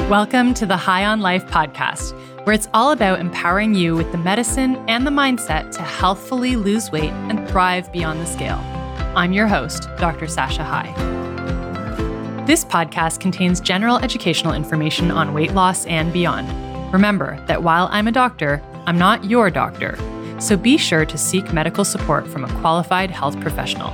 Welcome to the High on Life podcast, where it's all about empowering you with the medicine and the mindset to healthfully lose weight and thrive beyond the scale. I'm your host, Dr. Sasha High. This podcast contains general educational information on weight loss and beyond. Remember that while I'm a doctor, I'm not your doctor, so be sure to seek medical support from a qualified health professional.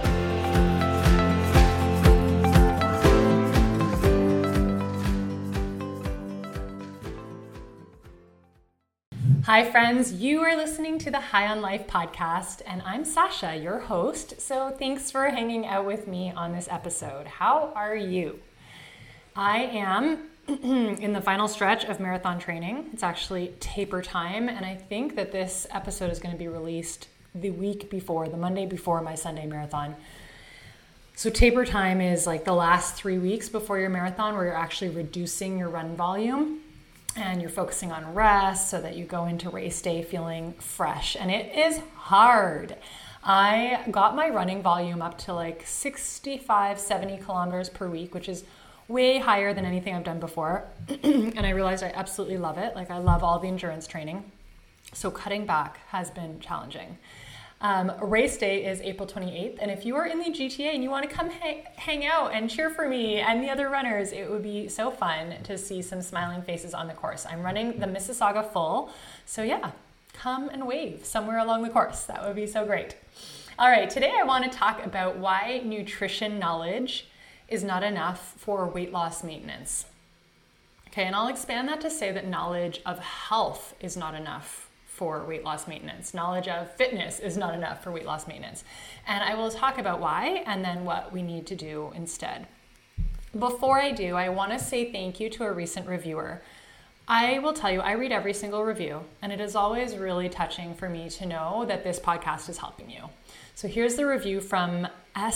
Hi friends, you are listening to the High on Life podcast, and I'm Sasha, your host, so thanks for hanging out with me on this episode. How are you? I am in the final stretch of marathon training. It's actually taper time, and I think that this episode is going to be released the week before, the Monday before my Sunday marathon. So taper time is like the last 3 weeks before your marathon, where you're actually reducing your run volume. And you're focusing on rest so that you go into race day feeling fresh. And it is hard. I got my running volume up to like 65, 70 kilometers per week, which is way higher than anything I've done before. And I realized I absolutely love it. Like I love all the endurance training. So cutting back has been challenging. Race day is April 28th. And if you are in the GTA and you want to come hang out and cheer for me and the other runners, it would be so fun to see some smiling faces on the course. I'm running the Mississauga full. So yeah, come and wave somewhere along the course. That would be so great. All right, today I want to talk about why nutrition knowledge is not enough for weight loss maintenance. Okay, and I'll expand that to say that knowledge of health is not enough for weight loss maintenance. Knowledge of fitness is not enough for weight loss maintenance. And I will talk about why and then what we need to do instead. Before I do, I want to say thank you to a recent reviewer. I will tell you, I read every single review, and it is always really touching for me to know that this podcast is helping you. So here's the review from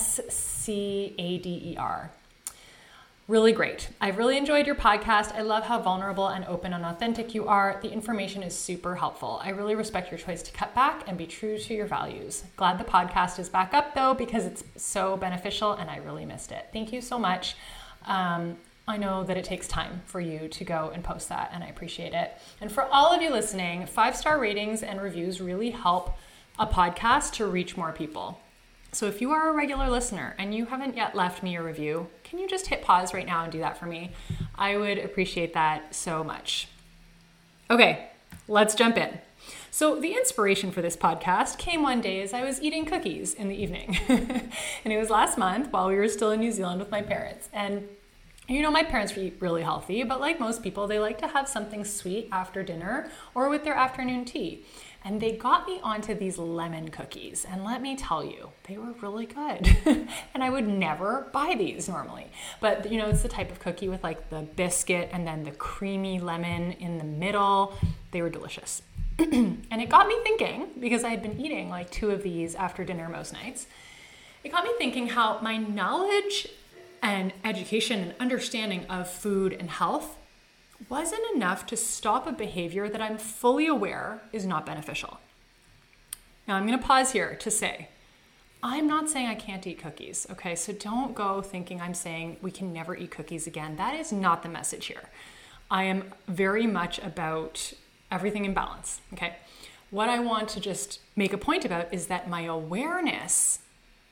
SCADER. Really great. I've really enjoyed your podcast. I love how vulnerable and open and authentic you are. The information is super helpful. I really respect your choice to cut back and be true to your values. Glad the podcast is back up though, because it's so beneficial and I really missed it. Thank you so much. I know that it takes time for you to go and post that, and I appreciate it. And for all of you listening, 5-star ratings and reviews really help a podcast to reach more people. So if you are a regular listener and you haven't yet left me a review, can you just hit pause right now and do that for me? I would appreciate that so much. Okay, let's jump in. So the inspiration for this podcast came one day as I was eating cookies in the evening. And it was last month while we were still in New Zealand with my parents. And you know, my parents eat really healthy, but like most people, they like to have something sweet after dinner or with their afternoon tea. And they got me onto these lemon cookies. And let me tell you, they were really good. And I would never buy these normally. But you know, it's the type of cookie with like the biscuit and then the creamy lemon in the middle. They were delicious. And it got me thinking, because I had been eating like 2 of these after dinner most nights, it got me thinking how my knowledge and education and understanding of food and health wasn't enough to stop a behavior that I'm fully aware is not beneficial. Now I'm going to pause here to say, I'm not saying I can't eat cookies, okay? So don't go thinking I'm saying we can never eat cookies again. That is not the message here. I am very much about everything in balance, okay? What I want to just make a point about is that my awareness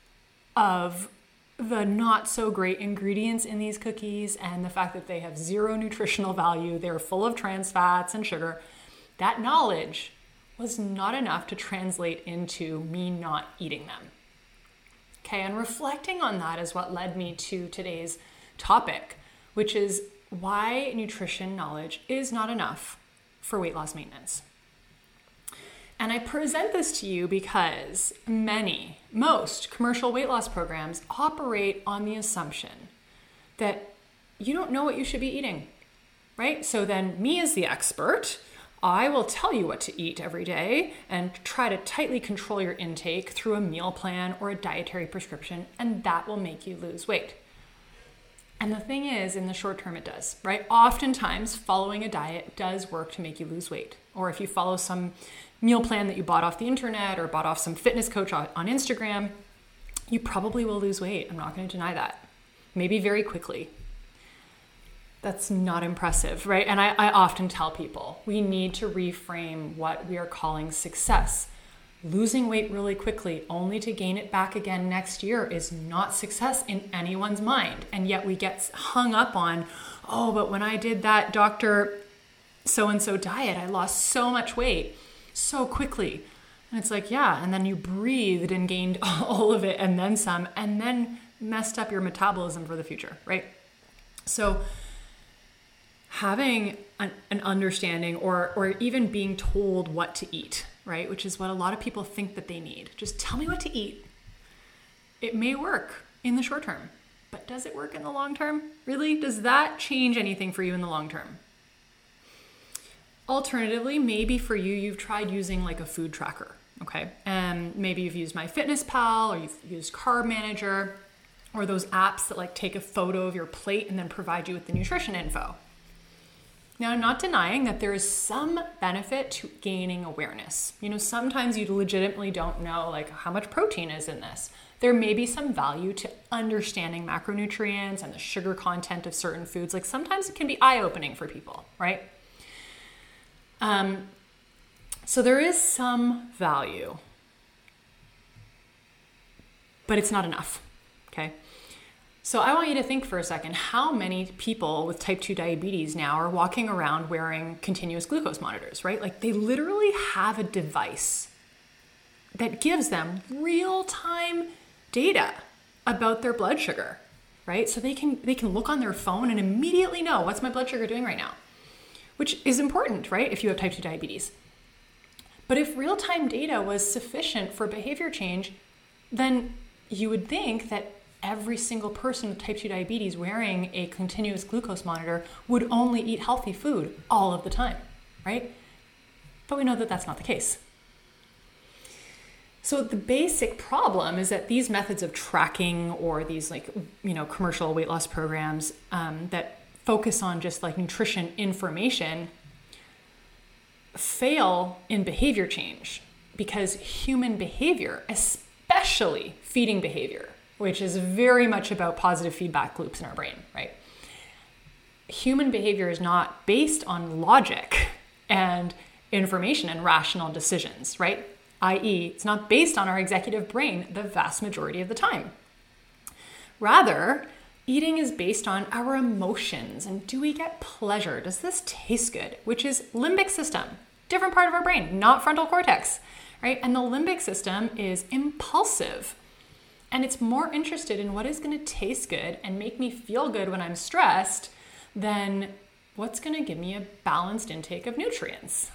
of the not so great ingredients in these cookies and the fact that they have 0 nutritional value, they're full of trans fats and sugar, that knowledge was not enough to translate into me not eating them. Okay, and reflecting on that is what led me to today's topic, which is why nutrition knowledge is not enough for weight loss maintenance. And I present this to you because most commercial weight loss programs operate on the assumption that you don't know what you should be eating, right? So then me as the expert, I will tell you what to eat every day and try to tightly control your intake through a meal plan or a dietary prescription, and that will make you lose weight. And the thing is, in the short term, it does, right? Oftentimes, following a diet does work to make you lose weight. Or if you follow some meal plan that you bought off the internet or bought off some fitness coach on Instagram, you probably will lose weight. I'm not going to deny that. Maybe very quickly. That's not impressive, right? And I often tell people we need to reframe what we are calling success. Losing weight really quickly only to gain it back again next year is not success in anyone's mind. And yet we get hung up on, oh, but when I did that Dr. So-and-so diet, I lost so much weight so quickly. And it's like, yeah, and then you breathed and gained all of it and then some, and then messed up your metabolism for the future, right? So having an understanding or even being told what to eat, right? Which is what a lot of people think that they need. Just tell me what to eat. It may work in the short term, but does it work in the long term? Really? Does that change anything for you in the long term? Alternatively, maybe for you, you've tried using like a food tracker, okay? And maybe you've used MyFitnessPal or you've used Carb Manager or those apps that like take a photo of your plate and then provide you with the nutrition info. Now, I'm not denying that there is some benefit to gaining awareness. You know, sometimes you legitimately don't know like how much protein is in this. There may be some value to understanding macronutrients and the sugar content of certain foods. Like sometimes it can be eye-opening for people, right? So there is some value, but it's not enough, okay? So I want you to think for a second, how many people with type 2 diabetes now are walking around wearing continuous glucose monitors, right? Like they literally have a device that gives them real-time data about their blood sugar, right? So they can look on their phone and immediately know what's my blood sugar doing right now, which is important, right? If you have type 2 diabetes. But if real-time data was sufficient for behavior change, then you would think that every single person with type 2 diabetes wearing a continuous glucose monitor would only eat healthy food all of the time, right? But we know that that's not the case. So the basic problem is that these methods of tracking or these commercial weight loss programs that focus on just like nutrition information fail in behavior change because human behavior, especially feeding behavior, which is very much about positive feedback loops in our brain, right? Human behavior is not based on logic and information and rational decisions, right? i.e., it's not based on our executive brain the vast majority of the time. Rather, eating is based on our emotions and do we get pleasure? Does this taste good? Which is limbic system, different part of our brain, not frontal cortex, right? And the limbic system is impulsive. And it's more interested in what is going to taste good and make me feel good when I'm stressed than what's going to give me a balanced intake of nutrients.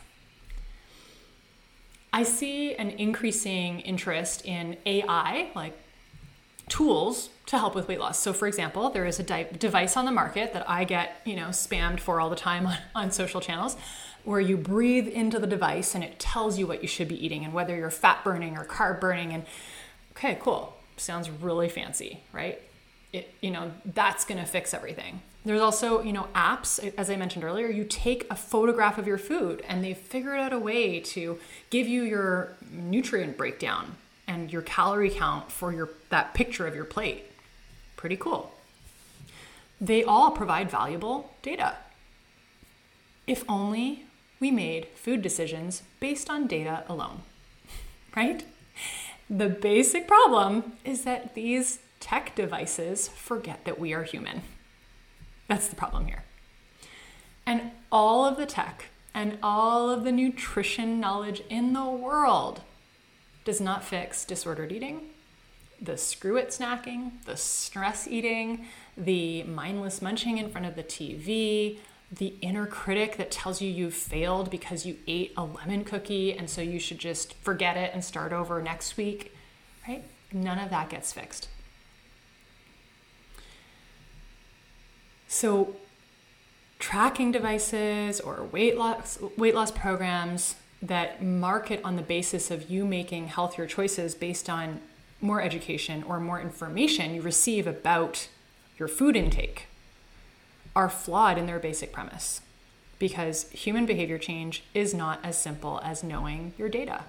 I see an increasing interest in AI, like tools to help with weight loss. So for example, there is a device on the market that I get, spammed for all the time on social channels where you breathe into the device and it tells you what you should be eating and whether you're fat burning or carb burning. And okay, cool. Sounds really fancy, right? That's going to fix everything. There's also, apps, as I mentioned earlier, you take a photograph of your food and they've figured out a way to give you your nutrient breakdown and your calorie count for that picture of your plate. Pretty cool. They all provide valuable data. If only we made food decisions based on data alone, right? The basic problem is that these tech devices forget that we are human. That's the problem here. And all of the tech and all of the nutrition knowledge in the world does not fix disordered eating, the screw-it snacking, the stress eating, the mindless munching in front of the TV, the inner critic that tells you you've failed because you ate a lemon cookie and so you should just forget it and start over next week, right? None of that gets fixed. So tracking devices or weight loss programs that market on the basis of you making healthier choices based on more education or more information you receive about your food intake are flawed in their basic premise because human behavior change is not as simple as knowing your data.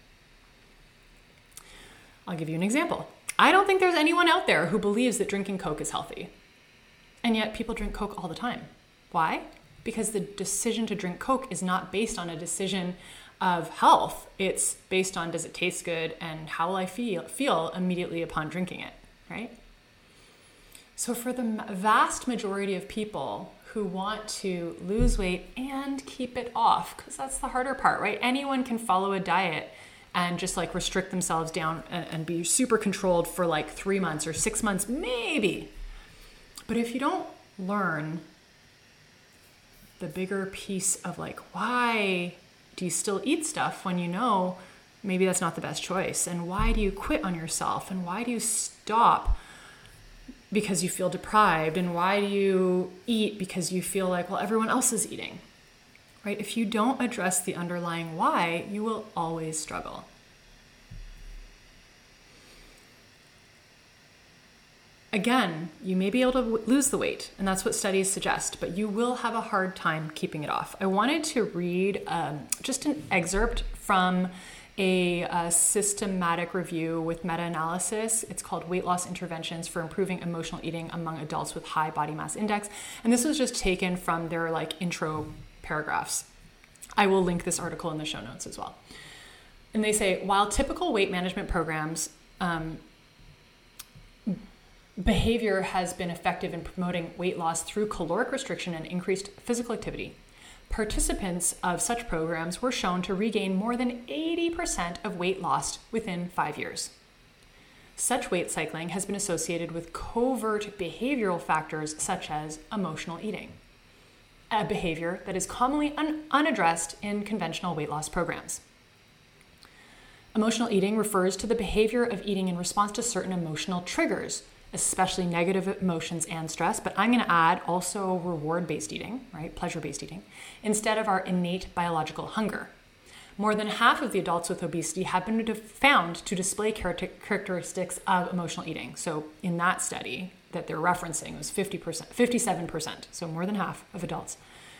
I'll give you an example. I don't think there's anyone out there who believes that drinking Coke is healthy. And yet people drink Coke all the time. Why? Because the decision to drink Coke is not based on a decision of health. It's based on, does it taste good and how will I feel immediately upon drinking it, right? So for the vast majority of people who want to lose weight and keep it off, because that's the harder part, right? Anyone can follow a diet and just like restrict themselves down and be super controlled for like 3 months or 6 months, maybe. But if you don't learn the bigger piece of like, why do you still eat stuff when you know maybe that's not the best choice? And why do you quit on yourself? And why do you stop because you feel deprived? And why do you eat because you feel like, well, everyone else is eating, right? If you don't address the underlying why, you will always struggle. Again, you may be able to lose the weight, and that's what studies suggest, but you will have a hard time keeping it off. I wanted to read just an excerpt from a systematic review with meta-analysis. It's called Weight Loss Interventions for Improving Emotional Eating Among Adults with High Body Mass Index. And this was just taken from their like intro paragraphs. I will link this article in the show notes as well. And they say, while typical weight management programs, behavior has been effective in promoting weight loss through caloric restriction and increased physical activity, participants of such programs were shown to regain more than 80% of weight lost within 5 years. Such weight cycling has been associated with covert behavioral factors such as emotional eating, a behavior that is commonly unaddressed in conventional weight loss programs. Emotional eating refers to the behavior of eating in response to certain emotional triggers, especially negative emotions and stress, but I'm going to add also reward-based eating, right? Pleasure-based eating, instead of our innate biological hunger. More than half of the adults with obesity have been found to display characteristics of emotional eating. So in that study that they're referencing, it was 57%, so more than half of adults.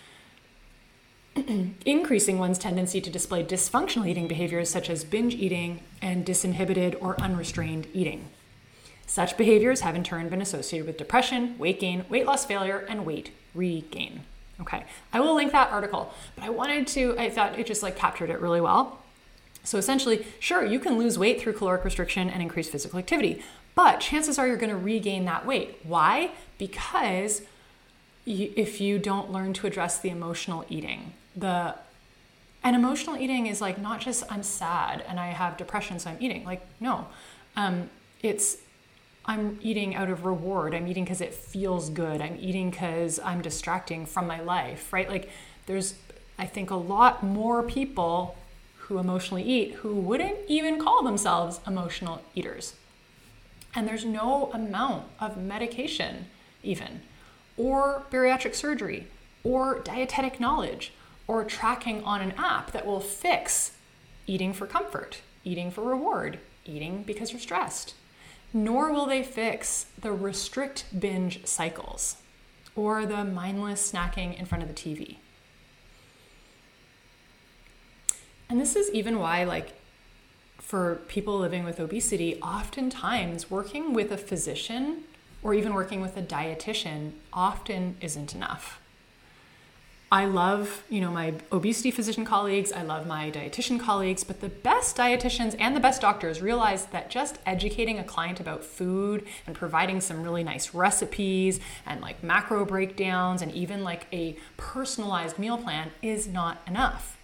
Increasing one's tendency to display dysfunctional eating behaviors such as binge eating and disinhibited or unrestrained eating. Such behaviors have in turn been associated with depression, weight gain, weight loss failure, and weight regain. Okay, I will link that article, but I thought it just like captured it really well. So essentially, sure, you can lose weight through caloric restriction and increase physical activity, but chances are you're going to regain that weight. Why? Because if you don't learn to address the emotional eating, and emotional eating is like not just I'm sad and I have depression, so I'm eating. Like, no, it's I'm eating out of reward. I'm eating because it feels good. I'm eating because I'm distracting from my life, right? Like there's, I think, a lot more people who emotionally eat who wouldn't even call themselves emotional eaters. And there's no amount of medication even, or bariatric surgery, or dietetic knowledge, or tracking on an app that will fix eating for comfort, eating for reward, eating because you're stressed. Nor will they fix the restrict binge cycles or the mindless snacking in front of the TV. And this is even why, like, for people living with obesity, oftentimes working with a physician or even working with a dietitian often isn't enough. I love, my obesity physician colleagues. I love my dietitian colleagues, but the best dietitians and the best doctors realize that just educating a client about food and providing some really nice recipes and like macro breakdowns and even like a personalized meal plan is not enough.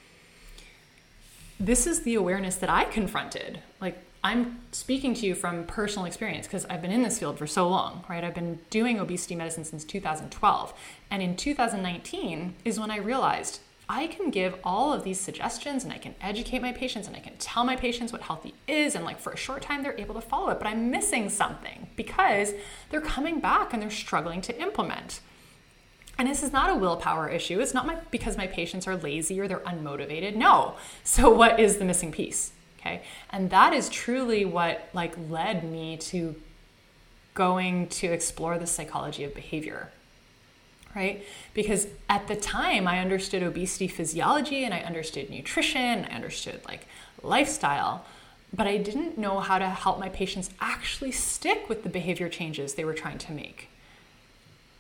This is the awareness that I confronted. Like, I'm speaking to you from personal experience because I've been in this field for so long, right? I've been doing obesity medicine since 2012. And in 2019 is when I realized I can give all of these suggestions and I can educate my patients and I can tell my patients what healthy is. And like for a short time, they're able to follow it, but I'm missing something because they're coming back and they're struggling to implement. And this is not a willpower issue. It's not because my patients are lazy or they're unmotivated. No. So what is the missing piece? Okay. And that is truly what like led me to going to explore the psychology of behavior, right? Because at the time I understood obesity physiology and I understood nutrition, I understood like lifestyle, but I didn't know how to help my patients actually stick with the behavior changes they were trying to make.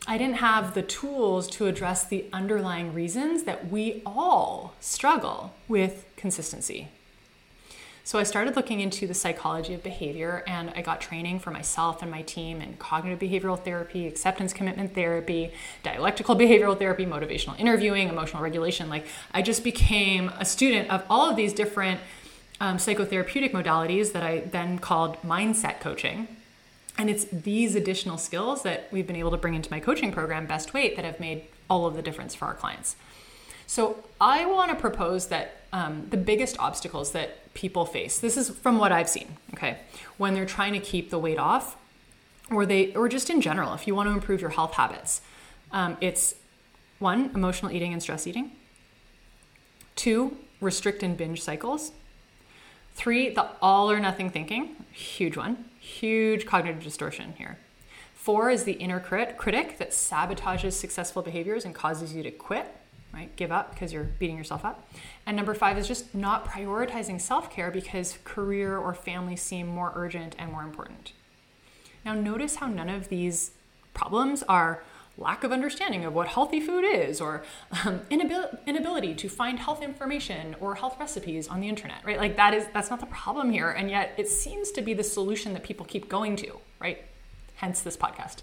I didn't have the tools to address the underlying reasons that we all struggle with consistency. So I started looking into the psychology of behavior, and I got training for myself and my team in cognitive behavioral therapy, acceptance commitment therapy, dialectical behavioral therapy, motivational interviewing, emotional regulation. Like, I just became a student of all of these different psychotherapeutic modalities that I then called mindset coaching. And it's these additional skills that we've been able to bring into my coaching program, Best Weight, that have made all of the difference for our clients. So I want to propose that the biggest obstacles that people face, this is from what I've seen, okay, when they're trying to keep the weight off, or just in general, if you want to improve your health habits, it's 1, emotional eating and stress eating. 2, restrict and binge cycles. 3, the all or nothing thinking, huge one, huge cognitive distortion here. 4 is the inner critic that sabotages successful behaviors and causes you to quit, right? Give up because you're beating yourself up. And number 5 is just not prioritizing self-care because career or family seem more urgent and more important. Now notice how none of these problems are lack of understanding of what healthy food is, or inability to find health information or health recipes on the internet, right? Like that's not the problem here. And yet it seems to be the solution that people keep going to, right? Hence this podcast.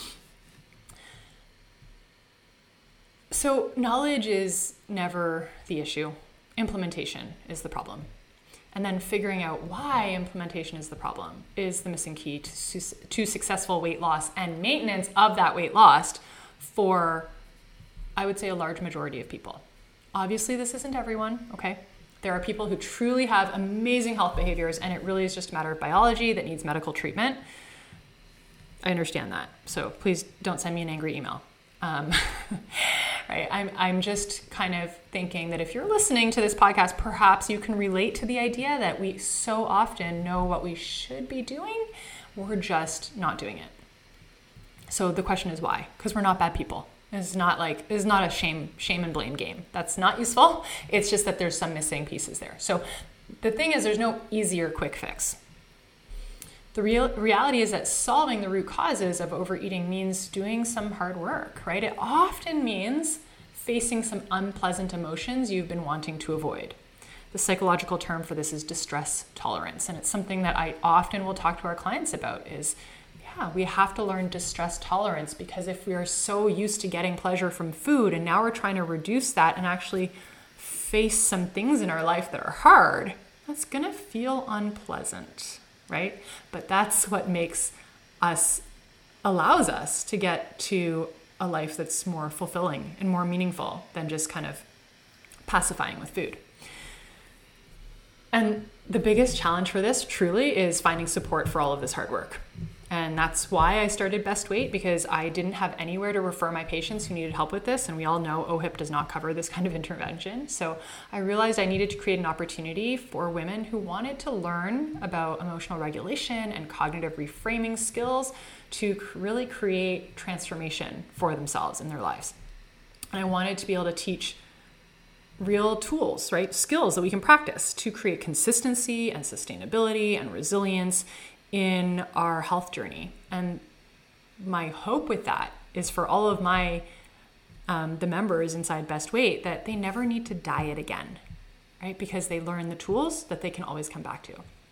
So knowledge is never the issue. Implementation is the problem. And then figuring out why implementation is the problem is the missing key to successful weight loss and maintenance of that weight lost for, I would say, a large majority of people. Obviously, this isn't everyone, okay? There are people who truly have amazing health behaviors, and it really is just a matter of biology that needs medical treatment. I understand that. So please don't send me an angry email. Right? I'm just kind of thinking that if you're listening to this podcast, perhaps you can relate to the idea that we so often know what we should be doing, we're just not doing it. So the question is why? Because we're not bad people. It's not a shame and blame game. That's not useful. It's just that there's some missing pieces there. So the thing is, there's no easy or quick fix. The reality is that solving the root causes of overeating means doing some hard work, right? It often means facing some unpleasant emotions you've been wanting to avoid. The psychological term for this is distress tolerance, and it's something that I often will talk to our clients about is, we have to learn distress tolerance, because if we are so used to getting pleasure from food and now we're trying to reduce that and actually face some things in our life that are hard, that's gonna feel unpleasant. Right? But that's what allows us to get to a life that's more fulfilling and more meaningful than just kind of pacifying with food. And the biggest challenge for this truly is finding support for all of this hard work. And that's why I started Best Weight, because I didn't have anywhere to refer my patients who needed help with this. And we all know OHIP does not cover this kind of intervention. So I realized I needed to create an opportunity for women who wanted to learn about emotional regulation and cognitive reframing skills to really create transformation for themselves in their lives. And I wanted to be able to teach real tools, right? Skills that we can practice to create consistency and sustainability and resilience in our health journey. And my hope with that is for all of my the members inside Best Weight that they never need to diet again, right? Because they learn the tools that they can always come back to.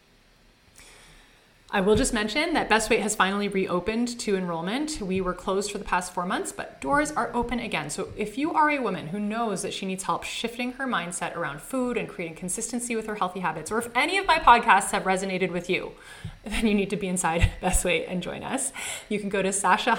I will just mention that Best Weight has finally reopened to enrollment. We were closed for the past 4 months, but doors are open again. So if you are a woman who knows that she needs help shifting her mindset around food and creating consistency with her healthy habits, or if any of my podcasts have resonated with you, then you need to be inside Best Weight and join us. You can go to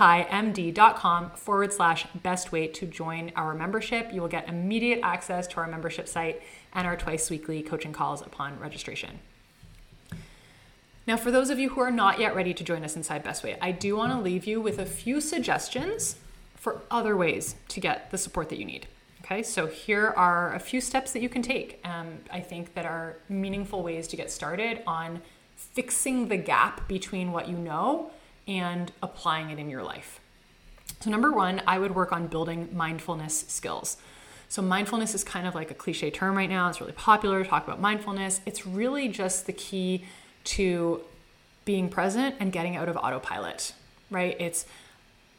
sashahighmd.com/bestweight to join our membership. You will get immediate access to our membership site and our twice weekly coaching calls upon registration. Now, for those of you who are not yet ready to join us inside Best Weight, I do want to leave you with a few suggestions for other ways to get the support that you need. Okay, so here are a few steps that you can take, I think, that are meaningful ways to get started on fixing the gap between what you know and applying it in your life. So number 1, I would work on building mindfulness skills. So mindfulness is kind of like a cliche term right now. It's really popular to talk about mindfulness. It's really just the key to being present and getting out of autopilot, right? It's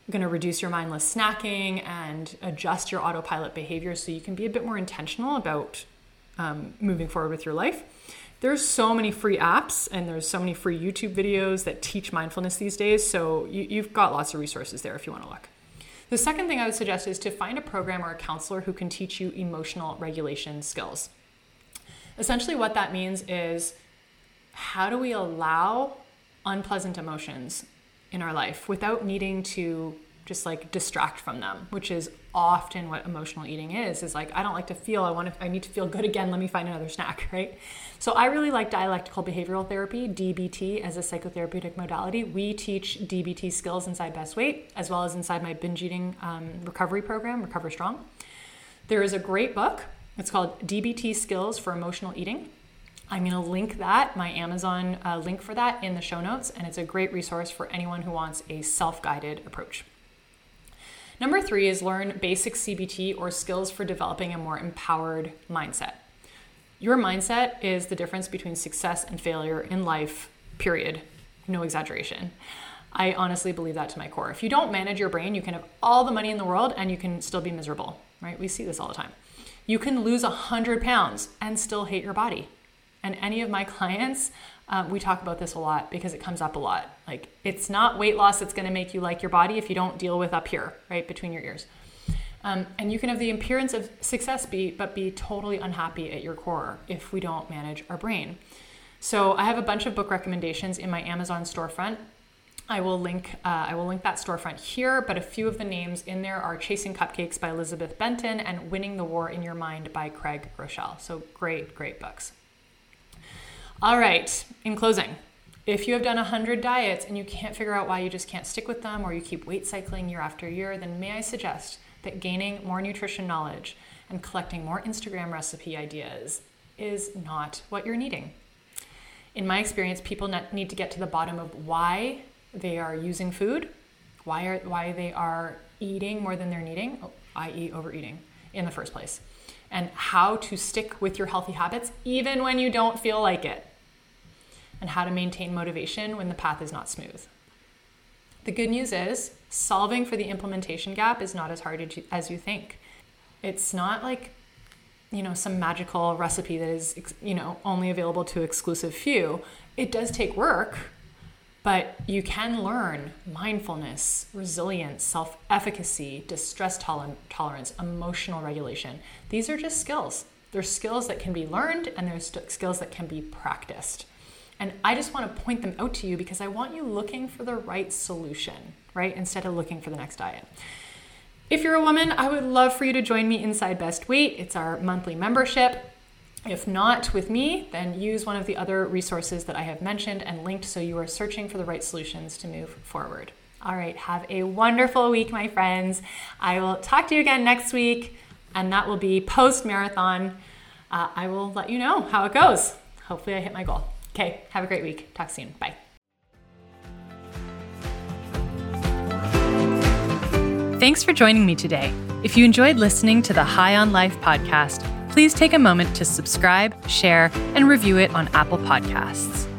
going to reduce your mindless snacking and adjust your autopilot behavior so you can be a bit more intentional about moving forward with your life. There's so many free apps and there's so many free YouTube videos that teach mindfulness these days. So you've got lots of resources there if you want to look. The second thing I would suggest is to find a program or a counselor who can teach you emotional regulation skills. Essentially what that means is, how do we allow unpleasant emotions in our life without needing to just like distract from them, which is often what emotional eating is like, I don't like to feel, I need to feel good again. Let me find another snack, right? So I really like dialectical behavioral therapy, DBT, as a psychotherapeutic modality. We teach DBT skills inside Best Weight, as well as inside my binge eating recovery program, Recover Strong. There is a great book. It's called DBT Skills for Emotional Eating. I'm going to link that, my Amazon link for that, in the show notes, and it's a great resource for anyone who wants a self-guided approach. Number 3 is learn basic CBT or skills for developing a more empowered mindset. Your mindset is the difference between success and failure in life, period. No exaggeration. I honestly believe that to my core. If you don't manage your brain, you can have all the money in the world and you can still be miserable, right? We see this all the time. You can lose 100 pounds and still hate your body. And any of my clients, we talk about this a lot because it comes up a lot. Like, it's not weight loss that's going to make you like your body if you don't deal with up here, right, between your ears. And you can have the appearance of success but be totally unhappy at your core if we don't manage our brain. So I have a bunch of book recommendations in my Amazon storefront. I will link that storefront here, but a few of the names in there are Chasing Cupcakes by Elizabeth Benton and Winning the War in Your Mind by Craig Groeschel. So great, great books. All right, in closing, if you have done 100 diets and you can't figure out why you just can't stick with them, or you keep weight cycling year after year, then may I suggest that gaining more nutrition knowledge and collecting more Instagram recipe ideas is not what you're needing. In my experience, people need to get to the bottom of why they are using food, why they are eating more than they're needing, i.e. overeating in the first place, and how to stick with your healthy habits even when you don't feel like it, and how to maintain motivation when the path is not smooth. The good news is solving for the implementation gap is not as hard as you think. It's not like, some magical recipe that is, only available to exclusive few. It does take work, but you can learn mindfulness, resilience, self-efficacy, distress tolerance, emotional regulation. These are just skills. They're skills that can be learned, and there's skills that can be practiced. And I just want to point them out to you because I want you looking for the right solution, right? Instead of looking for the next diet. If you're a woman, I would love for you to join me inside Best Weight. It's our monthly membership. If not with me, then use one of the other resources that I have mentioned and linked so you are searching for the right solutions to move forward. All right, have a wonderful week, my friends. I will talk to you again next week, and that will be post-marathon. I will let you know how it goes. Hopefully I hit my goal. Okay, have a great week. Talk soon. Bye. Thanks for joining me today. If you enjoyed listening to the High on Life podcast, please take a moment to subscribe, share, and review it on Apple Podcasts.